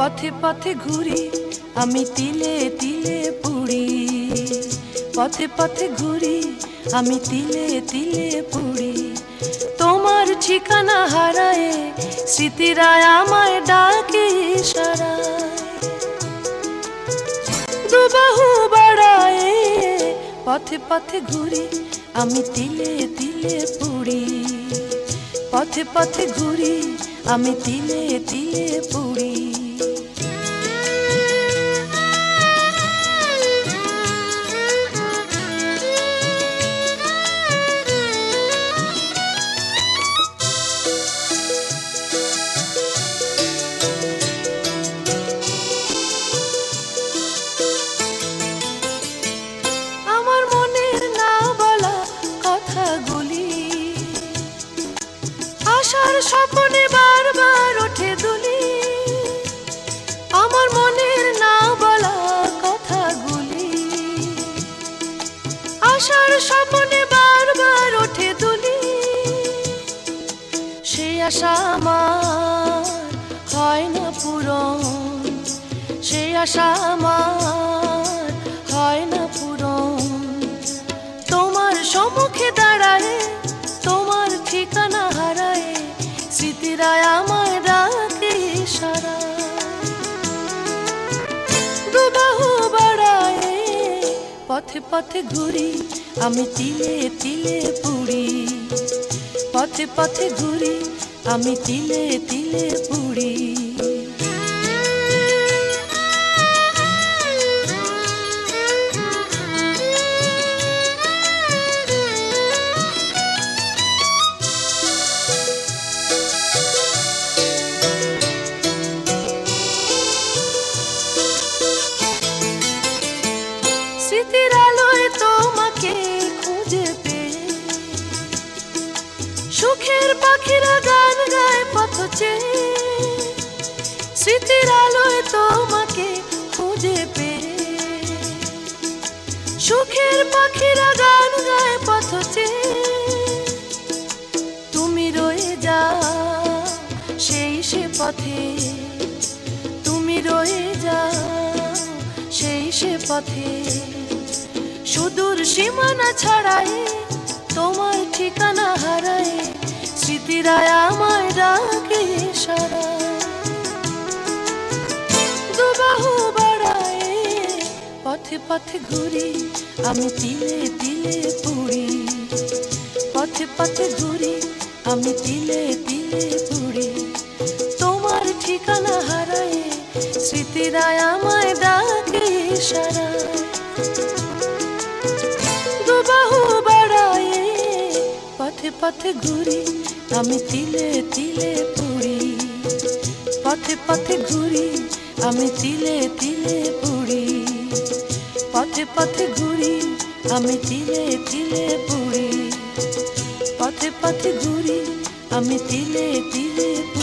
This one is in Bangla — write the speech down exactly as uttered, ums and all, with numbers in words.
পথে পথে ঘুরি আমি তিলে তিলে পুড়ি, পথে পথে ঘুরি আমি তিলে তিলে পুড়ি। তোমার ঠিকানা হারায় স্মৃতিরা আমায় ডাকে ইশারায়, দুবাহু বাড়ায় পথে পথে ঘুরি আমি তিলে তিলে পুড়ি, পথে পথে ঘুরি আমি তিলে তিলে পুড়ি। আমার মনের না বলা কথাগুলি আশার স্বপ্নে বারবার ওঠে দুলি, আমার মনের না বলা কথাগুলি আশার স্বপ্নে বারবার ওঠে দুলি। সেই আশা আমার হয় না পূরণ, সেই আশা আমার হয় না পূরণ। তোমার সম্মুখে দাঁড়ায় তোমার ঠিকানা হারায় স্মৃতিরা আমায় ডাকে ইশারায়, দুবাহু বাড়ায় পথে পথে ঘুরি আমি তিলে তিলে পুড়ি, পথে পথে ঘুরি আমি তিলে তিলে পুড়ি। স্মৃতির আলোয় তোমাকে খুঁজে পেয়ে সুখের পাখিরা গান গায় পথ চেয়ে, স্মৃতির আলোয় তোমাকে খুঁজে পেয়ে সুখের পাখিরা গান গায় পথ চেয়ে। তুমি রয়ে যাও সেই সে পথে, তুমি রয়ে যাও সেই সে পথে, সুদূর সীমানা ছাড়ায় তোমার ঠিকানা হারায় স্মৃতিরা আমায় ডাকে ইশারায়, দুবাহু বাড়ায় পথে পথে ঘুরি আমি তিলে তিলে পুড়ি, পথে পথে ঘুরি আমি তিলে তিলে পুড়ি। তোমার ঠিকানা হারায় স্মৃতিরা আমায় ডাকে ইশারায়, দুবাহু বাড়ায় পথে পথে ঘুরি আমি তিলে তিলে পুড়ি, পথে পথে ঘুরি আমি তিলে তিলে পুড়ি, পথে পথে ঘুরি আমি তিলে তিলে পুড়ি, পথে পথে ঘুরি আমি তিলে তিলে পুড়ি।